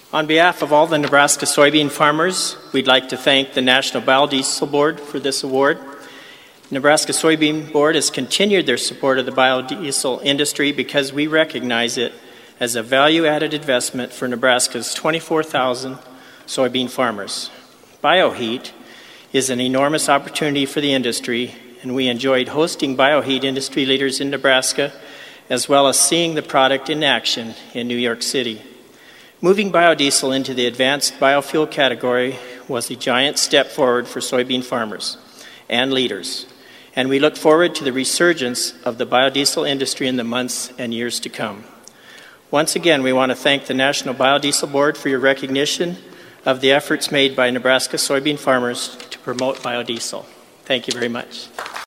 On behalf of all the Nebraska soybean farmers, we'd like to thank the National Biodiesel Board for this award. Nebraska Soybean Board has continued their support of the biodiesel industry because we recognize it as a value-added investment for Nebraska's 24,000 soybean farmers. BioHeat is an enormous opportunity for the industry, and we enjoyed hosting BioHeat industry leaders in Nebraska, as well as seeing the product in action in New York City. Moving biodiesel into the advanced biofuel category was a giant step forward for soybean farmers and leaders, and we look forward to the resurgence of the biodiesel industry in the months and years to come. Once again, we want to thank the National Biodiesel Board for your recognition of the efforts made by Nebraska soybean farmers to promote biodiesel. Thank you very much.